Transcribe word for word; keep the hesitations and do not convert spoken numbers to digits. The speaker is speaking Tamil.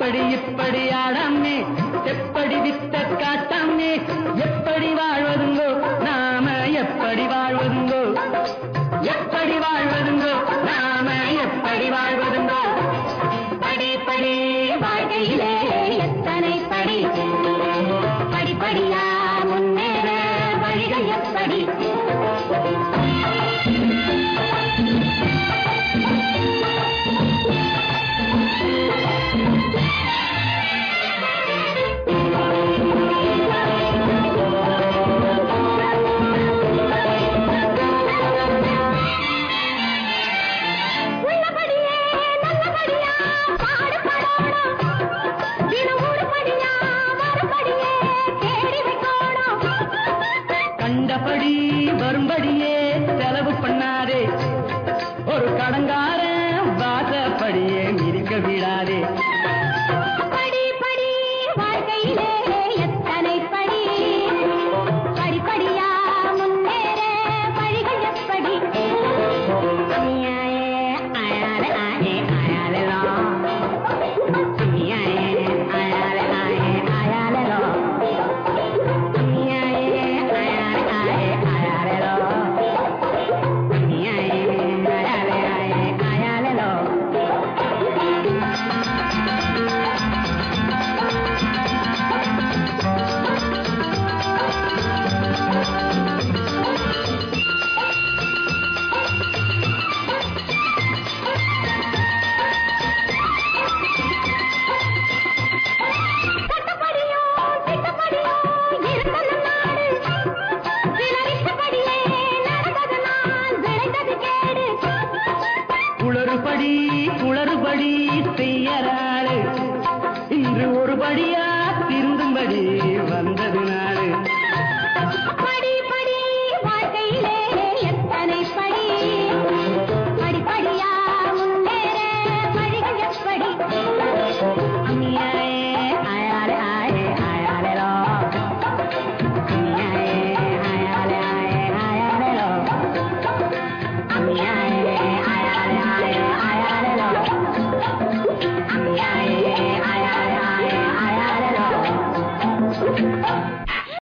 அப்படி இப்படி ஆடாமே எப்படி வித்த காட்டாமே எப்படி வாழ்வதுங்கோ நாம எப்படி வாழ்வதுங்கோ எப்படி வாழ்வதுங்கோ நாம எப்படி வாழ்வதுங்கோ படி படி வாழ்க்கையிலே எத்தனை படி படிப்படியா முன்னேற வழிகள் எப்படி கண்டபடி வரும்படியே செலவு பண்ணாதே ஒரு கடங்கார வாசப்படியே மிதிக்க விடாதே படி படி வாழ்க்கையிலே எத்தனை படி படிப்படியா முன்னேற வழிகள் எப்படி குளறுபடி குளறுபடி செய்யறாரு இன்று ஒருபடியா திருந்தும்படி வந்தது நாடு படி படி வாழ்க்கையிலே எத்தனை படி படிப்படியா முன்னேற வழிகள் எப்படி